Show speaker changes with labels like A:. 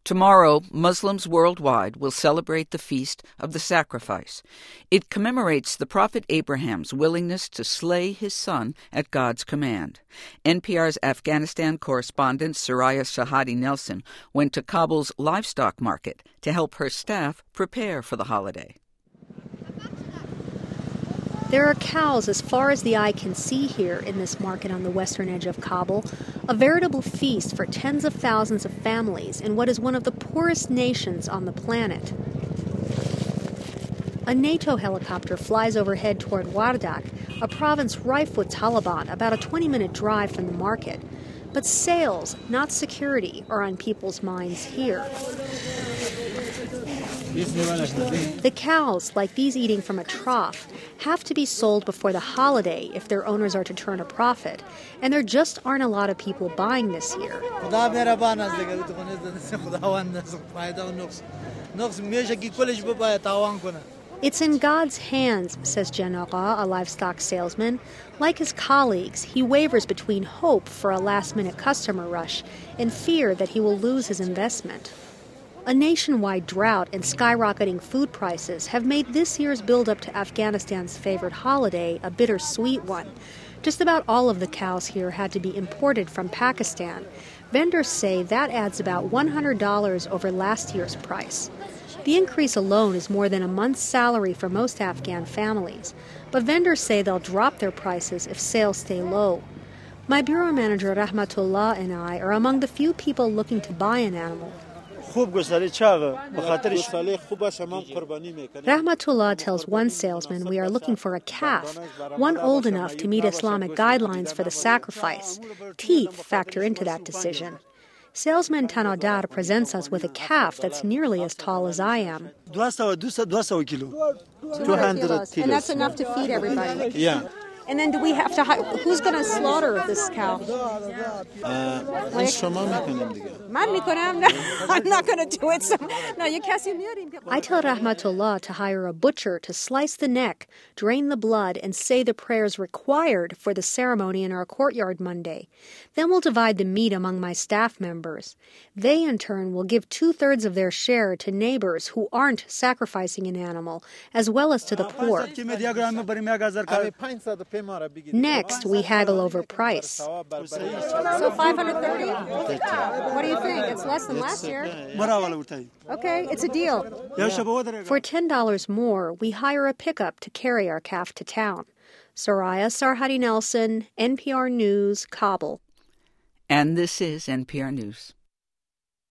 A: Tomorrow, Muslims worldwide will celebrate the Feast of the Sacrifice. It commemorates the Prophet Abraham's willingness to slay his son at God's command. NPR's Afghanistan correspondent Soraya Shahadi Nelson went to Kabul's livestock market to help her staff prepare for the holiday.
B: There are cows as far as the eye can see here in this market on the western edge of Kabul, a veritable feast for tens of thousands of families in what is one of the poorest nations on the planet. A NATO helicopter flies overhead toward Wardak, a province rife with Taliban, about a 20-minute drive from the market. But sales, not security, are on people's minds here. The cows, like these eating from a trough, have to be sold before the holiday if their owners are to turn a profit, and there just aren't a lot of people buying this year. It's in God's hands, says Janara, a livestock salesman. Like his colleagues, he wavers between hope for a last-minute customer rush and fear that he will lose his investment. A nationwide drought and skyrocketing food prices have made this year's build-up to Afghanistan's favorite holiday a bittersweet one. Just about all of the cows here had to be imported from Pakistan. Vendors say that adds about $100 over last year's price. The increase alone is more than a month's salary for most Afghan families, but vendors say they'll drop their prices if sales stay low. My bureau manager Rahmatullah and I are among the few people looking to buy an animal. Rahmatullah tells one salesman we are looking for a calf, one old enough to meet Islamic guidelines for the sacrifice. Teeth factor into that decision. Salesman Tanadar presents us with a calf that's nearly as tall as I am. 200 kilos. And that's enough to feed everybody?
C: Yeah.
B: And then do we have to who's going to slaughter this cow? I'm not going to do it. I tell Rahmatullah to hire a butcher to slice the neck, drain the blood, and say the prayers required for the ceremony in our courtyard Monday. Then we'll divide the meat among my staff members. They, in turn, will give 2/3 of their share to neighbors who aren't sacrificing an animal, as well as to the poor. Next, we haggle over price. So $530? What do you think? It's less than last year. Okay, it's a deal. For $10 more, we hire a pickup to carry our calf to town. Soraya Sarhadi Nelson, NPR News, Kabul.
A: And this is NPR News.